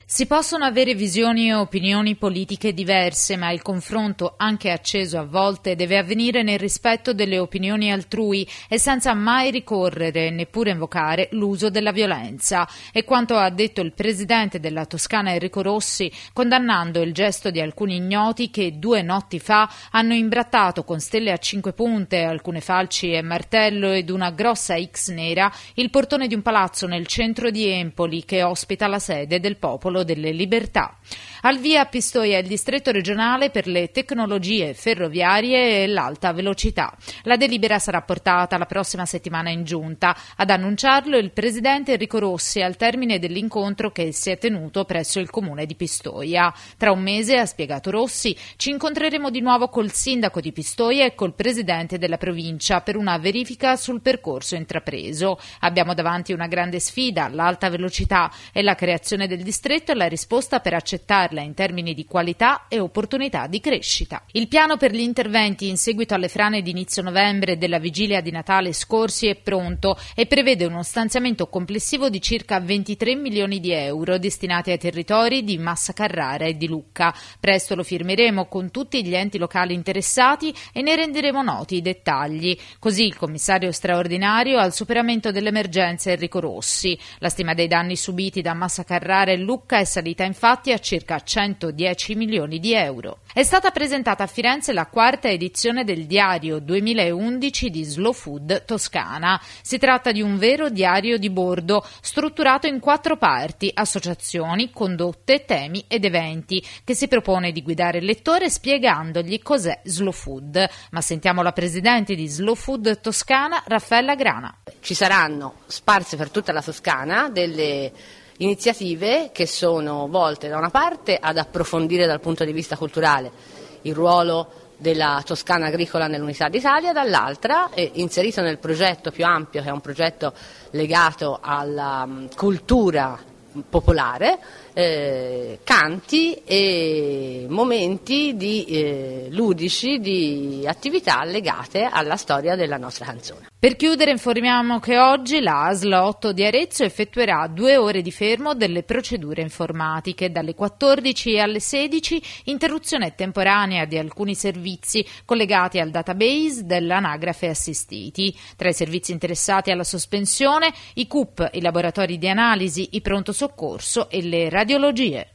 Si possono avere visioni e opinioni politiche diverse, ma il confronto, anche acceso a volte, deve avvenire nel rispetto delle opinioni altrui e senza mai ricorrere, neppure invocare, l'uso della violenza. È quanto ha detto il presidente della Toscana Enrico Rossi, condannando il gesto di alcuni ignoti che 2 notti fa hanno imbrattato con stelle a 5 punte, alcune falci e martello ed una grossa X nera il portone di un palazzo nel centro di Empoli che ospita la sede del Popolo delle Libertà. Al via a Pistoia il distretto regionale per le tecnologie ferroviarie e l'alta velocità. La delibera sarà portata la prossima settimana in giunta. Ad annunciarlo il presidente Enrico Rossi al termine dell'incontro che si è tenuto presso il comune di Pistoia. Tra un mese, ha spiegato Rossi, ci incontreremo di nuovo col sindaco di Pistoia e col presidente della provincia per una verifica sul percorso intrapreso. Abbiamo davanti una grande sfida, l'alta velocità, e la creazione del distretto è la risposta per accettarla in termini di qualità e opportunità di crescita. Il piano per gli interventi in seguito alle frane di inizio novembre e della vigilia di Natale scorsi è pronto e prevede uno stanziamento complessivo di circa 23 milioni di euro destinati ai territori di Massa Carrara e di Lucca. Presto lo firmeremo con tutti gli enti locali interessati e ne renderemo noti i dettagli. Così il commissario straordinario al superamento dell'emergenza Enrico Rossi. La stima dei danni subiti da Massa Carrara e Lucca è salita infatti a circa 110 milioni di euro. È stata presentata a Firenze la 4ª edizione del diario 2011 di Slow Food Toscana. Si tratta di un vero diario di bordo, strutturato in 4 parti: associazioni, condotte, temi ed eventi, che si propone di guidare il lettore spiegandogli cos'è Slow Food. Ma sentiamo la presidente di Slow Food Toscana, Raffaella Grana. Ci saranno sparse per tutta la Toscana delle iniziative che sono volte da una parte ad approfondire dal punto di vista culturale il ruolo della Toscana agricola nell'unità d'Italia, dall'altra inserito nel progetto più ampio, che è un progetto legato alla cultura popolare, canti e momenti ludici di attività legate alla storia della nostra canzone. Per chiudere informiamo che oggi la ASL 8 di Arezzo effettuerà 2 ore di fermo delle procedure informatiche. Dalle 14 alle 16 interruzione temporanea di alcuni servizi collegati al database dell'anagrafe assistiti. Tra i servizi interessati alla sospensione i CUP, i laboratori di analisi, i pronto soccorso e le radiologie.